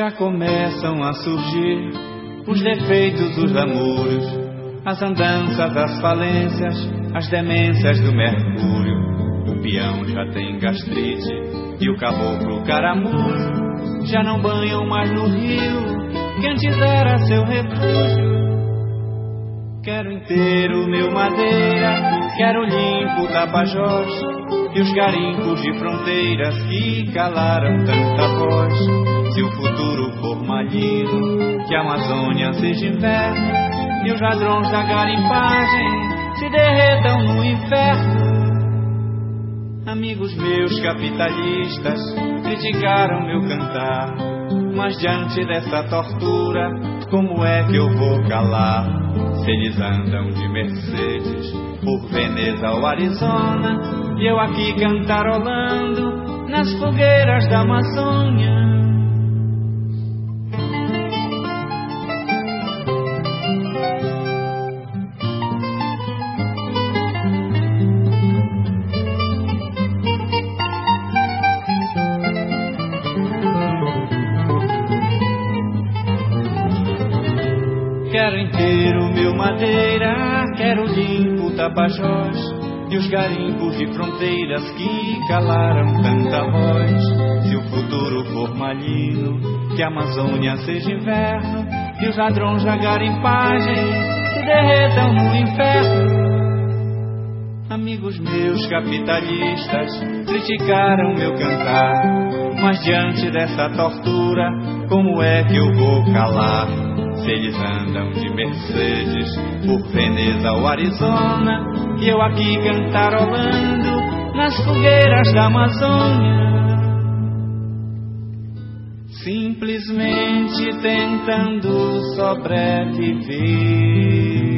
Já começam a surgir os defeitos, os lamúrios, as andanças, as falências, as demências do mercúrio. O peão já tem gastrite e o caboclo caramujo já não banham mais no rio que antes era seu refúgio. Quero inteiro meu Madeira, quero limpo Tapajós e os garimpos de fronteiras que calaram tanta voz. Se o futuro for malhino, que a Amazônia seja inverno e os ladrões da garimpagem se derretam no inferno. Amigos meus capitalistas criticaram meu cantar, mas diante dessa tortura, como é que eu vou calar? Se eles andam de Mercedes por Veneza ou Arizona e eu aqui cantarolando nas fogueiras da Amazônia. Quero inteiro meu Madeira, quero limpo Tapajós e os garimpos de fronteiras que calaram tanta voz. Se o futuro for malhino, que a Amazônia seja inverno e os ladrões da garimpagem se derretam no inferno. Amigos meus capitalistas criticaram meu cantar, mas diante dessa tortura, como é que eu vou calar? Se eles andam de Mercedes por Veneza ou Arizona e eu aqui cantarolando nas fogueiras da Amazônia, simplesmente tentando sobreviver.